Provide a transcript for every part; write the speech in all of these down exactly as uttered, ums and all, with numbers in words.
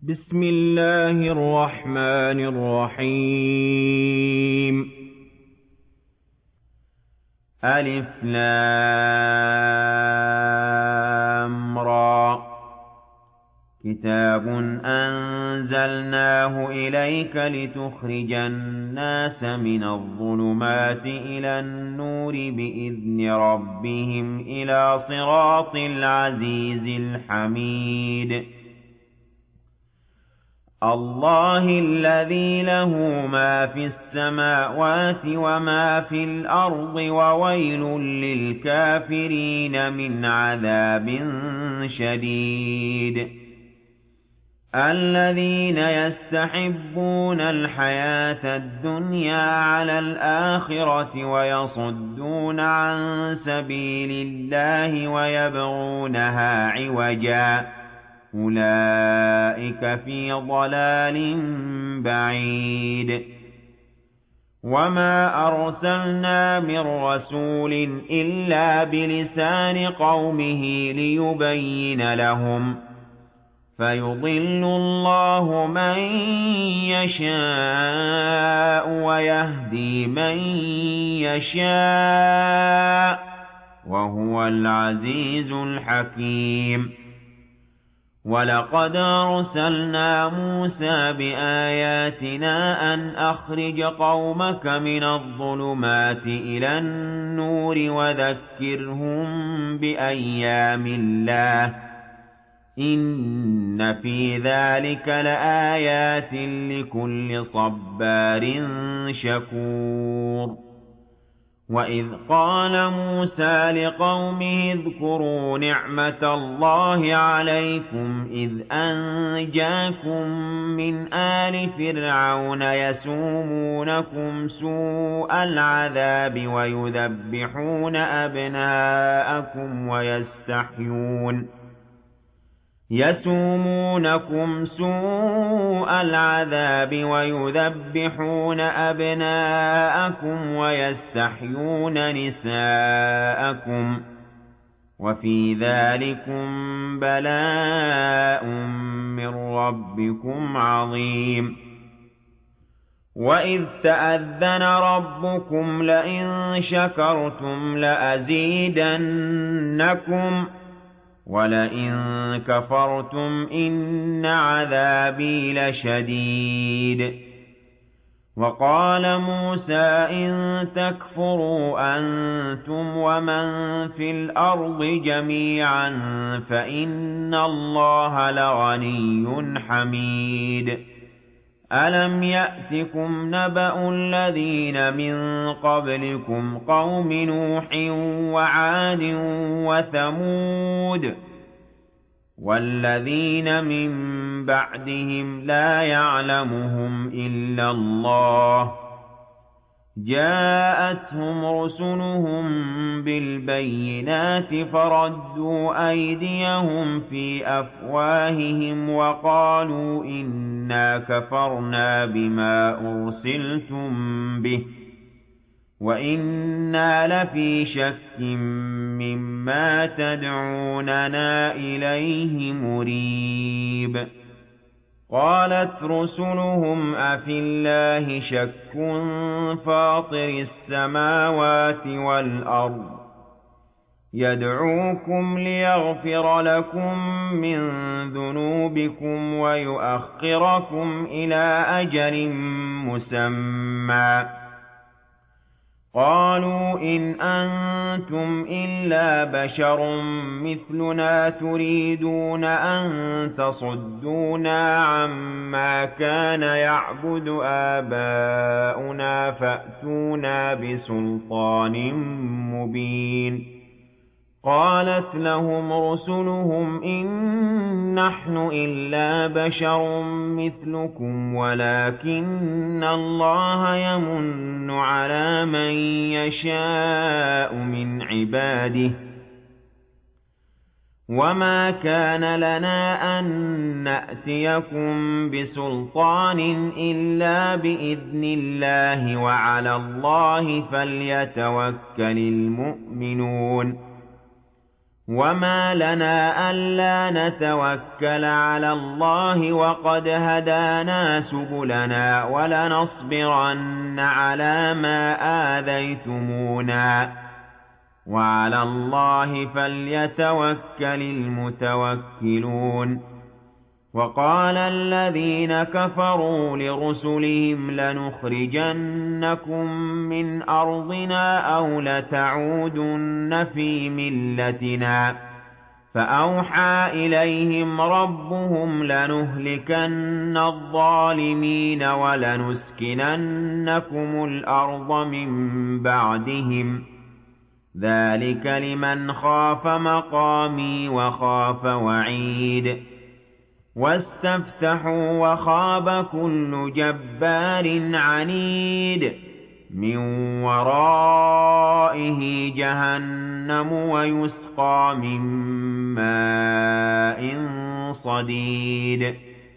بسم الله الرحمن الرحيم. ألف لام را. كتاب أنزلناه إليك لتخرج الناس من الظلمات إلى النور بإذن ربهم إلى صراط العزيز الحميد. الله الذي له ما في السماوات وما في الأرض وويل للكافرين من عذاب شديد. الذين يستحبون الحياة الدنيا على الآخرة ويصدون عن سبيل الله ويبغونها عوجا أولئك في ضلال بعيد. وما أرسلنا من رسول إلا بلسان قومه ليبين لهم فيضل الله من يشاء ويهدي من يشاء وهو العزيز الحكيم. ولقد أرسلنا موسى بآياتنا أن أخرج قومك من الظلمات إلى النور وذكرهم بأيام الله إن في ذلك لآيات لكل صبار شكور. وإذ قال موسى لقومه اذكروا نعمة الله عليكم إذ أنجاكم من آل فرعون يسومونكم سوء العذاب ويذبحون أبناءكم ويستحيون يسومونكم سوء العذاب ويذبحون أبناءكم ويستحيون نساءكم وفي ذلكم بلاء من ربكم عظيم. وإذ تأذن ربكم لئن شكرتم لأزيدنكم ولئن كفرتم إن عذابي لشديد. وقال موسى إن تكفروا أنتم ومن في الأرض جميعا فإن الله لغني حميد. ألم يأتكم نبأ الذين من قبلكم قوم نوح وعاد وثمود والذين من بعدهم لا يعلمهم إلا الله جاءتهم رسلهم بالبينات فردوا أيديهم في أفواههم وقالوا إنا كفرنا بما أرسلتم به وإنا لفي شك مما تدعوننا إليه مريب. قالت رسلهم أفي الله شك فاطر السماوات والأرض يدعوكم ليغفر لكم من ذنوبكم ويؤخركم إلى أجل مسمى قالوا إن أنتم إلا بشر مثلنا تريدون أن تصدونا عما كان يعبد آباؤنا فأتونا بسلطان مبين. قالت لهم رسلهم إن نحن إلا بشر مثلكم ولكن الله يمن على من يشاء من عباده وما كان لنا أن نأتيكم بسلطان إلا بإذن الله وعلى الله فليتوكل المؤمنون. وَمَا لَنَا أَلَّا نَتَوَكَّلَ عَلَى اللَّهِ وَقَدْ هَدَانَا سُبُلَنَا وَلَنَصْبِرَنَّ عَلَىٰ مَا آذَيْتُمُونَا وَعَلَى اللَّهِ فَلْيَتَوَكَّلِ الْمُتَوَكِّلُونَ وَقَالَ الَّذِينَ كَفَرُوا لِرُسُلِهِمْ لَنُخْرِجَنَّكُم مِّنْ أَرْضِنَا أَوْ لَتَعُودُنَّ فِي مِلَّتِنَا فَأَوْحَىٰ إِلَيْهِمْ رَبُّهُمْ لَنُهْلِكَنَّ الظَّالِمِينَ وَلَنُسْكِنَنَّكُمُ الْأَرْضَ مِن بَعْدِهِمْ ۚ ذَٰلِكَ لِمَنْ خَافَ مَقَامِي وَخَافَ وَعِيدِ وَاسْتَفْتَحُوا وَخَابَ كُلُّ جَبَّارٍ عَنِيدٍ مِّن وَرَائِهِ جَهَنَّمُ وَيُسْقَىٰ مِن مَّاءٍ صَدِيدٍ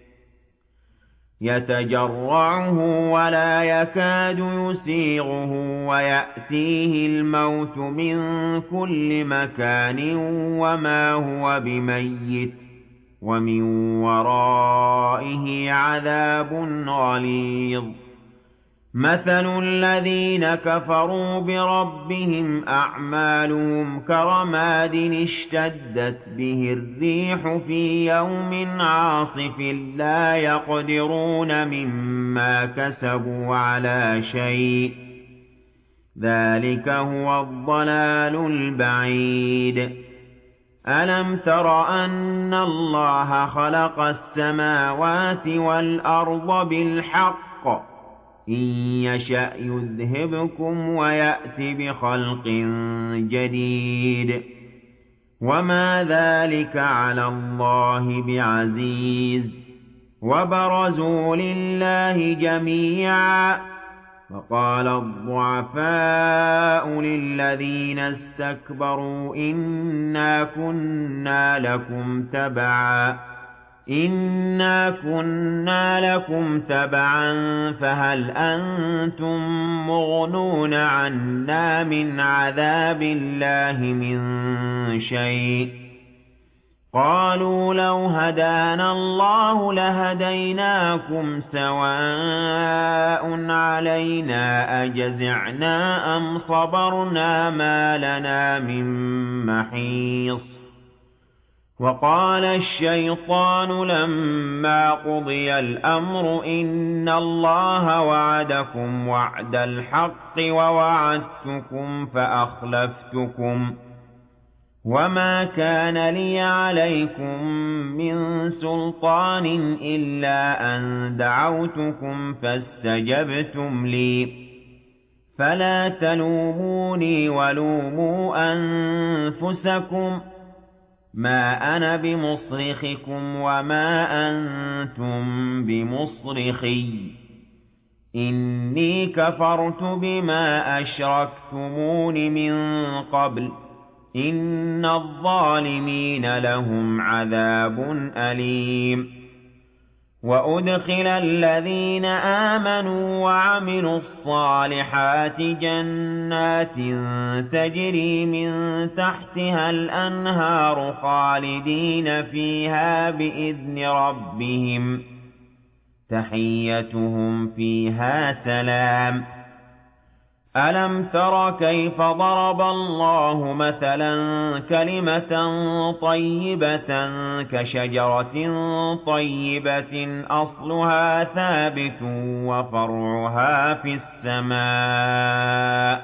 يَتَجَرَّعُهُ وَلَا يَكَادُ يُسِيغُهُ وَيَأْتِيهِ الْمَوْتُ مِن كُلِّ مَكَانٍ وَمَا هُوَ بِمَيِّتٍ وَمِن وَرَائِهِ عَذَابٌ غَلِيظٌ مَثَلُ الَّذِينَ كَفَرُوا بِرَبِّهِمْ أَعْمَالُهُمْ كَرَمَادٍ اشْتَدَّتْ بِهِ الرِّيحُ فِي يَوْمٍ عَاصِفٍ لَّا يَقْدِرُونَ مِمَّا كَسَبُوا عَلَىٰ شَيْءٍ ۚ ذَٰلِكَ هُوَ الضَّلَالُ الْبَعِيدُ أَلَمْ تَرَ أَنَّ اللَّهَ خَلَقَ السَّمَاوَاتِ وَالْأَرْضَ بِالْحَقِّ ۚ إِن يَشَأْ يُذْهِبْكُمْ وَيَأْتِ بِخَلْقٍ جَدِيدٍ وَمَا ذَٰلِكَ عَلَى اللَّهِ بِعَزِيزٍ وَبَرَزُوا لِلَّهِ جَمِيعًا وَقَالَ الضُّعَفَاءُ لِلَّذِينَ اسْتَكْبَرُوا إِنَّا كُنَّا لَكُمْ تَبَعًا إِنَّا كُنَّا لَكُمْ تَبَعًا فَهَلْ أَنتُم مُّغْنُونَ عَنَّا مِنْ عَذَابِ اللَّهِ مِن شَيْءٍ ۚ قَالُوا لَوْ هَدَانَا اللَّهُ لَهَدَيْنَاكُمْ سَوَاءٌ عَلَيْنَا أَجَزِعْنَا أَمْ صَبَرْنَا مَا لَنَا مِن مَّحِيصٍ وَقَالَ الشَّيْطَانُ لَمَّا قُضِيَ الْأَمْرُ إِنَّ اللَّهَ وَعَدَكُمْ وَعْدَ الْحَقِّ وَوَعَدتُّكُمْ فَأَخْلَفْتُكُمْ ۖ وَمَا كَانَ لِيَ عَلَيْكُم مِّن سُلْطَانٍ إِلَّا أَن دَعَوْتُكُمْ فَاسْتَجَبْتُمْ لِي ۖ فَلَا تَلُومُونِي وَلُومُوا أَنفُسَكُم ۖ مَّا أَنَا بِمُصْرِخِكُمْ وَمَا أَنتُم بِمُصْرِخِيَّ ۖ إِنِّي كَفَرْتُ بِمَا أَشْرَكْتُمُونِ مِن قَبْلُ ۗ إِنَّ الظَّالِمِينَ لَهُمْ عَذَابٌ أَلِيمٌ وَأُدْخِلَ الَّذِينَ آمَنُوا وَعَمِلُوا الصَّالِحَاتِ جَنَّاتٍ تَجْرِي مِن تَحْتِهَا الْأَنْهَارُ خَالِدِينَ فِيهَا بِإِذْنِ رَبِّهِمْ ۖ تَحِيَّتُهُمْ فِيهَا سَلَامٌ أَلَمْ تَرَ كَيْفَ ضَرَبَ اللَّهُ مَثَلًا كَلِمَةً طَيِّبَةً كَشَجَرَةٍ طَيِّبَةٍ أَصْلُهَا ثَابِتٌ وَفَرْعُهَا فِي السَّمَاءِ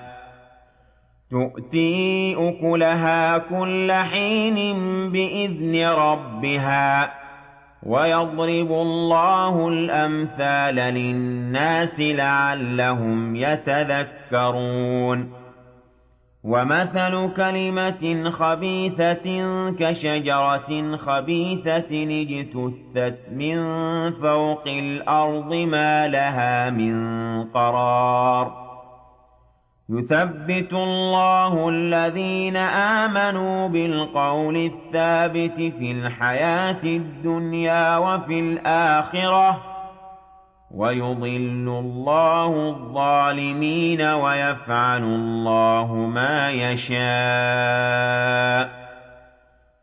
تُؤْتِي أُكُلَهَا كُلَّ حِينٍ بِإِذْنِ رَبِّهَا ۗ وَيَضْرِبُ اللَّهُ الْأَمْثَالَ لِلنَّاسِ لَعَلَّهُمْ يَتَذَكَّرُونَ وَمَثَلُ كَلِمَةٍ خَبِيثَةٍ كَشَجَرَةٍ خَبِيثَةٍ اجْتُثَّتْ مِن فَوْقِ الْأَرْضِ مَا لَهَا مِن قَرَارٍ يُثَبِّتُ اللَّهُ الَّذِينَ آمَنُوا بِالْقَوْلِ الثَّابِتِ فِي الْحَيَاةِ الدُّنْيَا وَفِي الْآخِرَةِ ۖ وَيُضِلُّ اللَّهُ الظَّالِمِينَ وَيَفْعَلُ اللَّهُ مَا يَشَاءُ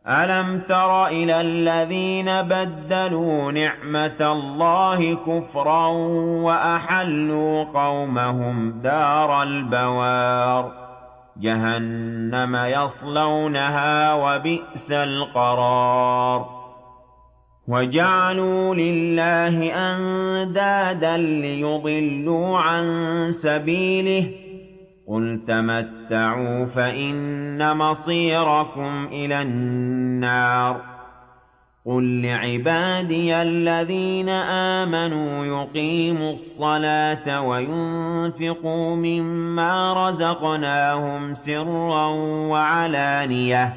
أَلَمْ تَرَ إِلَى الَّذِينَ بَدَّلُوا نِعْمَةَ اللَّهِ كُفْرًا وَأَحَلُّوا قَوْمَهُمْ دَارَ الْبَوَارِ جَهَنَّمَ يَصْلَوْنَهَا وَبِئْسَ الْقَرَارُ وَجَعَلُوا لِلَّهِ أَندَادًا لِّيُضِلُّوا عَن سَبِيلِهِ قُلْ تَمَتَّعُوا فَإِنَّ مَصِيرَكُمْ إِلَى النَّارِ قُل لِّعِبَادِيَ الَّذِينَ آمَنُوا يُقِيمُوا الصَّلَاةَ وَيُنفِقُوا مِمَّا رَزَقْنَاهُمْ سِرًّا وَعَلَانِيَةً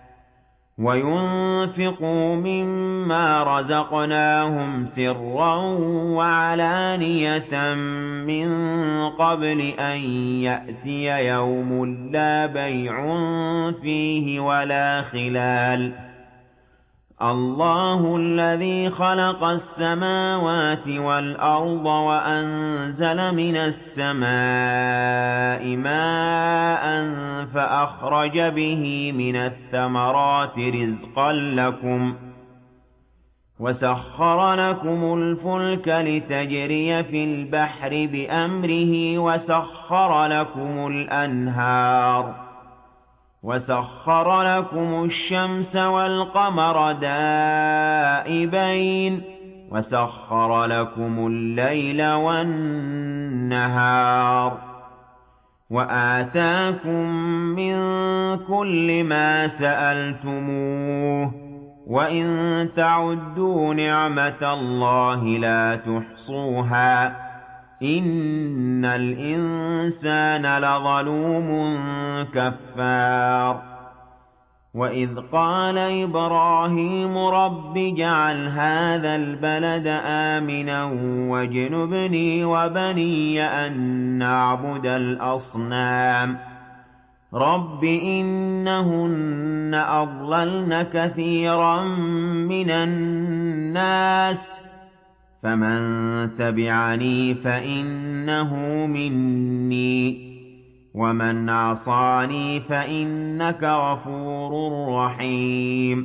وَيُنفِقُوا مِمَّا رَزَقْنَاهُمْ سِرًّا وَعَلَانِيَةً مِّن قَبْلِ أَن يَأْتِيَ يَوْمٌ لَّا بَيْعٌ فِيهِ وَلَا خِلَالٌ اللَّهُ الَّذِي خَلَقَ السَّمَاوَاتِ وَالْأَرْضَ وَأَنزَلَ مِنَ السَّمَاءِ مَاءً فَأَخْرَجَ بِهِ مِنَ الثَّمَرَاتِ رِزْقًا لَّكُمْ وَسَخَّرَ لَكُمُ الْفُلْكَ لِتَجْرِيَ فِي الْبَحْرِ بِأَمْرِهِ وَسَخَّرَ لَكُمُ الْأَنْهَارَ وَسَخَّرَ لَكُمُ الشَّمْسَ وَالْقَمَرَ دَائِبَيْنِ وَسَخَّرَ لَكُمُ اللَّيْلَ وَالنَّهَارَ وَآتَاكُم مِّن كُلِّ مَا سَأَلْتُمُوهُ وَإِن تَعُدُّوا نِعْمَةَ اللَّهِ لَا تُحْصُوهَا إِنَّ الْإِنسَانَ لَظَلُومٌ كَفَّارٌ وَإِذْ قَالَ إِبْرَاهِيمُ رَبِّ اجْعَلْ هَٰذَا الْبَلَدَ آمِنًا وَاجْنُبْنِي وَبَنِيَّ أَن نَّعْبُدَ الْأَصْنَامَ رَبِّ إِنَّهُنَّ أَضْلَلْنَ كَثِيرًا مِّنَ النَّاسِ فَمَن تَبِعَنِي فَإِنَّهُ مِنِّي وَمَنْ عَصَانِي فَإِنَّكَ غَفُورٌ رَّحِيمٌ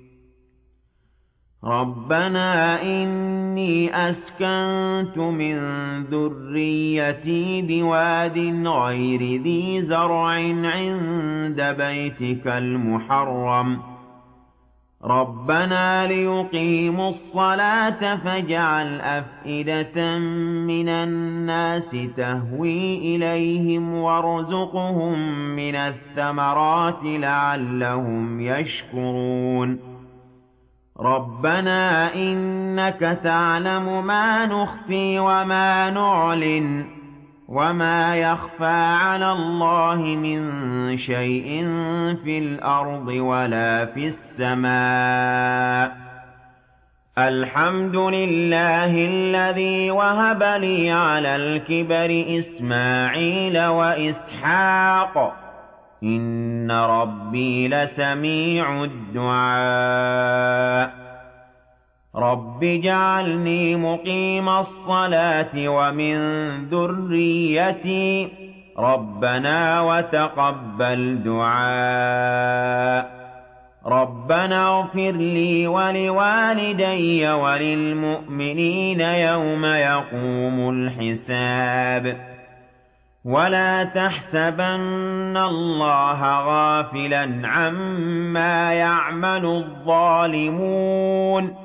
رَبَّنَا إِنِّي أَسْكَنتُ مِن ذُرِّيَّتِي بِوَادٍ غَيْرِ ذِي زَرْعٍ عِندَ بَيْتِكَ الْمُحَرَّمِ رَبَّنَا لِيُقِيمُوا الصَّلَاةَ فَاجْعَلْ أَفْئِدَةً مِّنَ النَّاسِ تَهْوِي إِلَيْهِمْ وَارْزُقْهُم مِّنَ الثَّمَرَاتِ لَعَلَّهُمْ يَشْكُرُونَ رَبَّنَا إِنَّكَ تَعْلَمُ مَا نُخْفِي وَمَا نُعْلِنُ وَمَا يَخْفَىٰ عَلَى اللَّهِ مِن شَيْءٍ فِي الْأَرْضِ وَلَا فِي السَّمَاءِ الْحَمْدُ لِلَّهِ الَّذِي وَهَبَ لِي عَلَى الْكِبَرِ إِسْمَاعِيلَ وَإِسْحَاقَ إِنَّ رَبِّي لَسَمِيعُ الدُّعَاءِ رَبِّ اجْعَلْنِي مُقِيمَ الصَّلَاةِ وَمِن ذُرِّيَّتِي رَبَّنَا وَتَقَبَّلْ دُعَاءِ رَبَّنَا اغْفِرْ لِي وَلِوَالِدَيَّ وَلِلْمُؤْمِنِينَ يَوْمَ يَقُومُ الْحِسَابُ وَلَا تَحْسَبَنَّ اللَّهَ غَافِلًا عَمَّا يَعْمَلُ الظَّالِمُونَ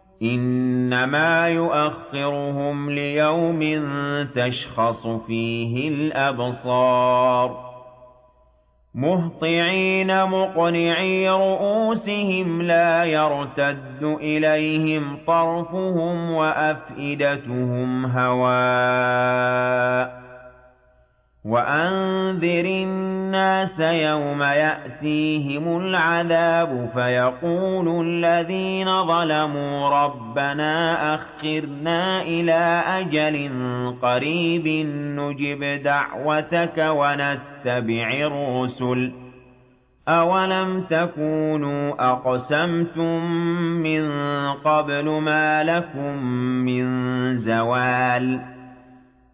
إِنَّمَا يُؤَخِّرُهُمْ لِيَوْمٍ تَشْخَصُ فِيهِ الْأَبْصَارُ مُهْطِعِينَ مُقْنِعِي رُءُوسِهِمْ لَا يَرْتَدُّ إِلَيْهِمْ طَرْفُهُمْ وَأَفْئِدَتُهُمْ هَوَاءٌ وَأَنذِرِ النَّاسَ يَوْمَ يَأْتِيهِمُ الْعَذَابُ فَيَقُولُ الَّذِينَ ظَلَمُوا رَبَّنَا أَخِّرْنَا إِلَىٰ أَجَلٍ قَرِيبٍ نُّجِبْ دَعْوَتَكَ وَنَتَّبِعِ الرُّسُلَ أَوَلَمْ تَكُونُوا أَقْسَمْتُم مِّن قَبْلُ مَا لَكُم مِّن زَوَالٍ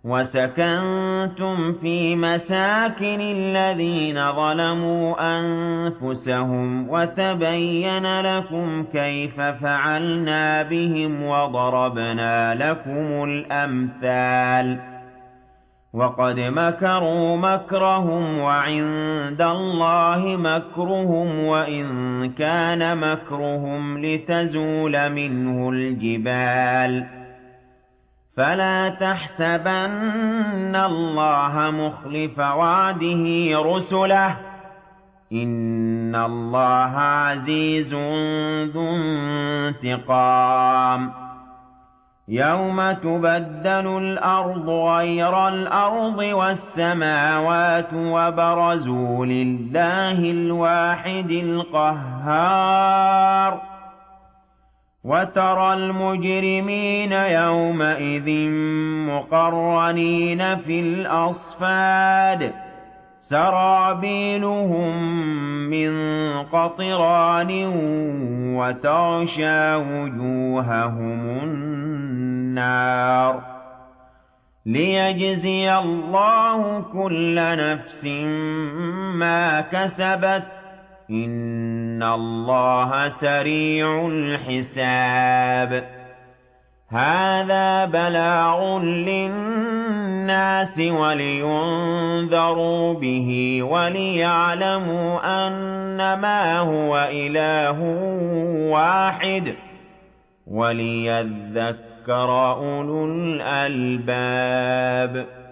وَسَكَنتُمْ فِي مَسَاكِنِ الَّذِينَ ظَلَمُوا أَنفُسَهُمْ وَتَبَيَّنَ لَكُمْ كَيْفَ فَعَلْنَا بِهِمْ وَضَرَبْنَا لَكُمُ الْأَمْثَالَ وَقَدْ مَكَرُوا مَكْرَهُمْ وَعِندَ اللَّهِ مَكْرُهُمْ وَإِن كَانَ مَكْرُهُمْ لِتَزُولَ مِنْهُ الْجِبَالُ فَلَا تَحْسَبَنَّ اللَّهَ مُخْلِفَ وَعْدِهِ رُسُلَهُ ۗ إِنَّ اللَّهَ عَزِيزٌ ذُو انتِقَامٍ يَوْمَ تُبَدَّلُ الْأَرْضُ غَيْرَ الْأَرْضِ وَالسَّمَاوَاتُ وَبَرَزُوا لِلَّهِ الْوَاحِدِ الْقَهَّارِ وَتَرَى الْمُجْرِمِينَ يَوْمَئِذٍ مُّقَرَّنِينَ فِي الْأَصْفَادِ سَرَابِيلُهُم مِّن قَطِرَانٍ وَتَغْشَىٰ وُجُوهَهُمُ النَّارُ لِيَجْزِيَ اللَّهُ كُلَّ نَفْسٍ مَّا كَسَبَتْ ۚ إِنَّ اللَّهَ سَرِيعُ الْحِسَابِ هَٰذَا بَلَاغٌ لِّلنَّاسِ وَلِيُنذَرُوا بِهِ وَلِيَعْلَمُوا أَنَّمَا هُوَ إِلَٰهٌ وَاحِدٌ وَلِيَذَّكَّرَ أُولُو الْأَلْبَابِ